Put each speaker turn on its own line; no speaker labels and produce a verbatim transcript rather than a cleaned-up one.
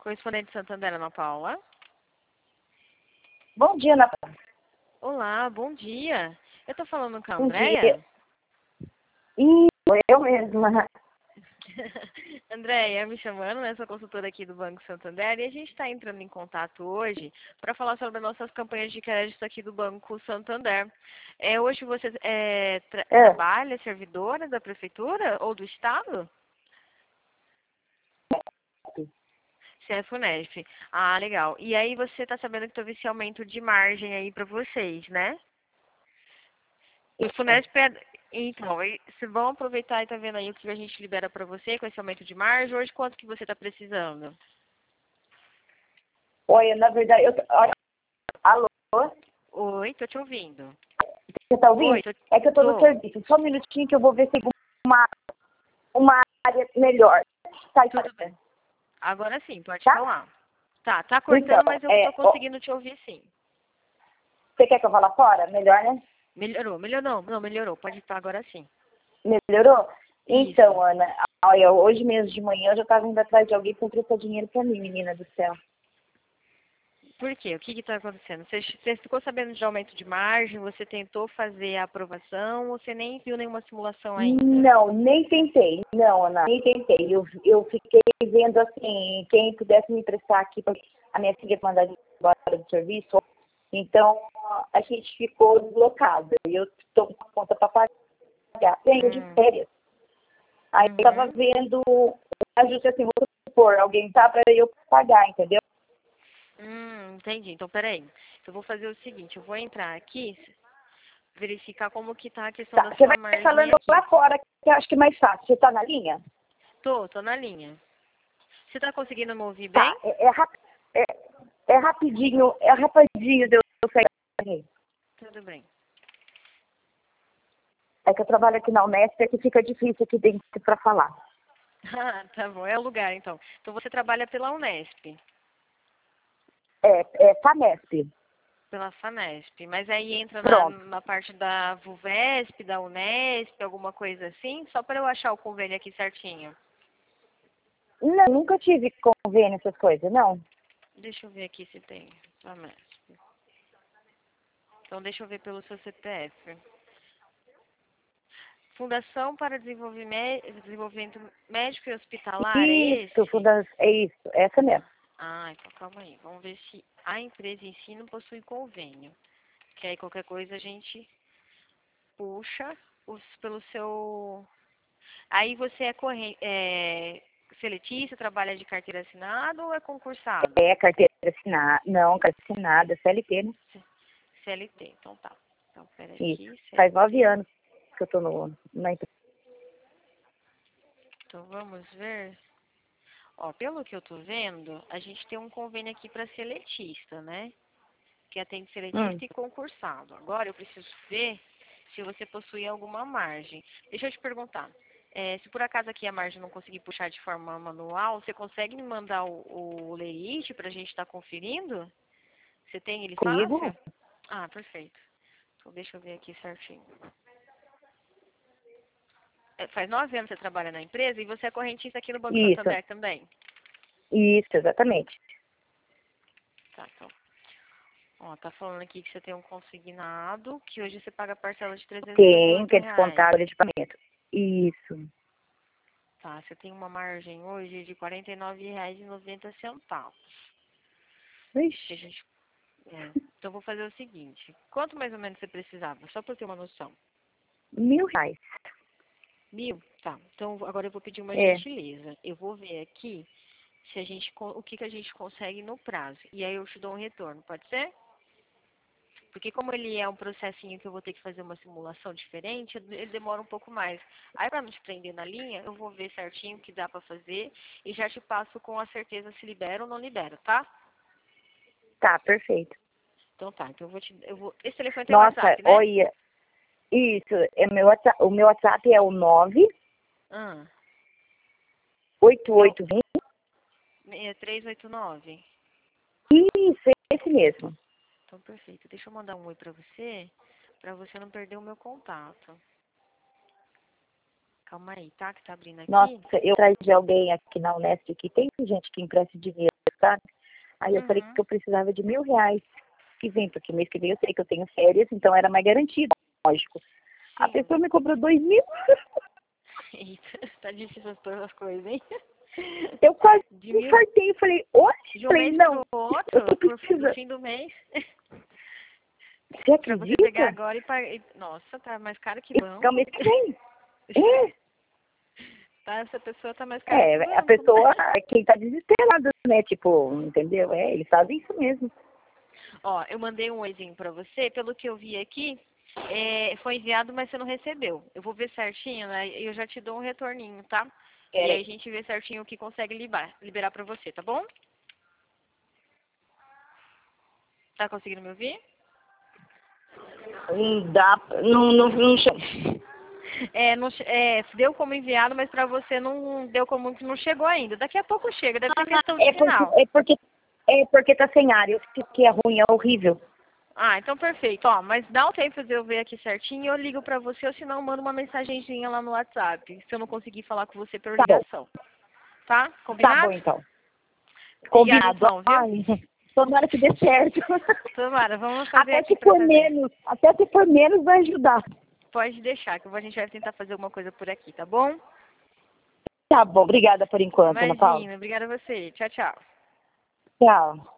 Correspondente Santander, Ana Paula.
Bom dia, Ana Paula.
Olá, bom dia. Eu tô falando com a
Bom
Andréia?
dia. Isso, eu mesma.
Andréia, me chamando, né? Sou consultora aqui do Banco Santander e a gente está entrando em contato hoje para falar sobre as nossas campanhas de crédito aqui do Banco Santander. É, hoje você é, tra
É.
trabalha, servidora da Prefeitura ou do Estado? Você é Funesc. Ah, legal. E aí você está sabendo que teve esse aumento de margem aí para vocês, né? O Funesc pede... Então, e- vocês vão aproveitar e tá vendo aí o que a gente libera para você com esse aumento de margem. Hoje, quanto que você está precisando?
Olha, na verdade, eu. Olha, alô?
Oi, tô te ouvindo.
Você tá ouvindo?
Oi, tô...
É que eu tô no
tô.
serviço. Só um minutinho que eu vou ver se tem uma, uma área melhor. Tá,
Tudo bem. Agora sim, pode
Tá?
falar. Tá, tá
Então,
cortando, mas eu
é,
tô
ó,
conseguindo te ouvir sim.
você quer que eu vá lá fora? Melhor, né?
Melhorou, melhorou, não, melhorou. Pode estar agora sim.
Melhorou?
Isso.
Então, Ana, olha, hoje mesmo de manhã eu já tava indo atrás de alguém pra emprestar dinheiro pra mim, menina do céu.
Por quê? O que que tá acontecendo? Você, você ficou sabendo de aumento de margem? Você tentou fazer a aprovação ou você nem viu nenhuma simulação ainda?
Não, nem tentei. Não, Ana, nem tentei. Eu, eu fiquei vendo assim, quem pudesse me emprestar aqui, porque a minha filha mandar embora do serviço. Então, a gente ficou deslocada. E eu estou com a conta para pagar. Venho de
Hum.
férias. Aí eu estava
Uhum.
vendo um ajuste assim, vou supor, alguém tá para eu pagar, entendeu?
Hum, entendi. Então, peraí. Eu vou fazer o seguinte, eu vou entrar aqui, verificar como que tá a questão
Tá,
da
você
sua
vai
margem
falando
aqui.
lá fora, que eu acho que é mais fácil. Você está na linha?
Tô, tô na linha. Você tá conseguindo me ouvir bem?
Tá, é, é, rap- é, é rapidinho, é rapidinho de eu sair.
Tudo bem.
É que eu trabalho aqui na Unesp, é que fica difícil aqui dentro para falar.
Ah, tá bom. É o lugar, então. Então, você trabalha pela Unesp,
É, é FAMESP.
pela Fanesp. Mas aí entra na,
Pronto.
na parte da Vuvesp, da Unesp, alguma coisa assim? Só para eu achar o convênio aqui certinho.
Não, nunca tive convênio, essas coisas, não.
Deixa eu ver aqui se tem. Fanesp. Então, deixa eu ver pelo seu C P F. Fundação para Desenvolvime- Desenvolvimento Médico e Hospitalar, é
Isso,
esse?
funda- é isso, essa mesmo.
Ah, então calma aí. Vamos ver se a empresa em si não possui convênio. Que aí qualquer coisa a gente puxa os, pelo seu... Aí você é, corren... é seletista, trabalha de carteira assinada ou é concursado?
É carteira assinada, não, carteira assinada, C L T, né?
C- CLT, então tá. Então, pera
Isso.
aqui,
Faz nove
C L T.
anos que eu tô no, na empresa.
Então vamos ver. Ó, pelo que eu tô vendo, a gente tem um convênio aqui para seletista, né? Que atende
Hum,
seletista e concursado. Agora eu preciso ver se você possui alguma margem. Deixa eu te perguntar. É, se por acaso aqui a margem não conseguir puxar de forma manual, você consegue me mandar o, o lerite para a gente estar conferindo? Você tem ele
comigo?
fácil? Ah, perfeito. Então deixa eu ver aqui certinho. É, faz nove anos que você trabalha na empresa e você é correntista aqui no Banco
Isso,
Santander também?
isso, exatamente.
Tá, então. Ó, tá falando aqui que você tem um consignado, que hoje você paga parcela de trezentos e cinquenta e
Tem,
oito
que é
reais.
descontado o equipamento. Isso.
Tá, você tem uma margem hoje de quarenta e nove reais e noventa centavos. Que a
Ixi,
gente, é. Então, vou fazer o seguinte. Quanto mais ou menos você precisava? Só para eu ter uma noção.
mil reais.
Mil? Tá. Então, agora eu vou pedir uma
É,
gentileza. Eu vou ver aqui se a gente, co- o que, que a gente consegue no prazo. E aí eu te dou um retorno, pode ser? Porque como ele é um processinho que eu vou ter que fazer uma simulação diferente, ele demora um pouco mais. Aí, para não te prender na linha, eu vou ver certinho o que dá para fazer e já te passo com a certeza se libera ou não libera, tá?
tá, perfeito.
Então tá, então eu vou te. Eu vou, esse telefone tem
Nossa,
WhatsApp, né?
olha, isso, é meu WhatsApp, o meu WhatsApp é o nove
Ah,
oito
é o
oito dois zero.
seis três oito nove.
Isso, é esse mesmo.
Então perfeito. Deixa eu mandar um oi pra você, pra você não perder o meu contato. Calma aí, tá? Que tá abrindo
Nossa,
aqui.
eu atrás de alguém aqui na Unesp que tem gente que empresta dinheiro. sabe? Aí eu
Uhum.
falei que eu precisava de mil reais que vem, porque mês que vem eu sei que eu tenho férias, então era mais garantido, lógico. A
Sim.
pessoa me cobrou dois mil.
Eita, tá difícil as as coisas, hein?
Eu quase
De
me
mil,
fartei, falei, oxe,
de um
falei,
mês
não,
pro
eu
outro,
tô
pro, fi- no
precisando.
fim do mês,
Você
pra você pegar
acredita?
agora e pagar. Nossa, tá mais caro que
E pagar o
banco.
mês que vem. É,
Tá, essa pessoa tá mais cara que
é, a
banco.
pessoa, quem tá desesperado, né? Tipo, entendeu? É, eles fazem isso mesmo.
Ó, eu mandei um oizinho pra você, pelo que eu vi aqui, é, foi enviado, mas você não recebeu. Eu vou ver certinho, né? E eu já te dou um retorninho, tá? E aí
É,
a gente vê certinho o que consegue liberar, liberar pra você, tá bom? Tá conseguindo me ouvir?
não dá, não, não, não che-
É, não, che- é, deu como enviado, mas pra você não deu como que não chegou ainda. Daqui a pouco chega, deve ser questão de
é porque,
sinal.
é porque, é porque tá sem ar. Eu sei que é ruim, é horrível.
Ah, então perfeito. Ó, mas dá um tempo de eu ver aqui certinho e eu ligo pra você, ou senão eu mando uma mensagenzinha lá no WhatsApp, se eu não conseguir falar com você por
Tá bom,
ligação. Tá?
tá bom
Combinado?
então.
Obrigada
Combinado.
então, viu?
Ai, tomara que dê certo.
Tomara, vamos fazer
Até
aqui
se
pra
for
fazer.
menos, até se for menos vai ajudar.
Pode deixar, que a gente vai tentar fazer alguma coisa por aqui, tá bom?
Tá bom, obrigada por enquanto, Ana Paula.
Imagina, obrigada a você. Tchau, tchau.
Tchau.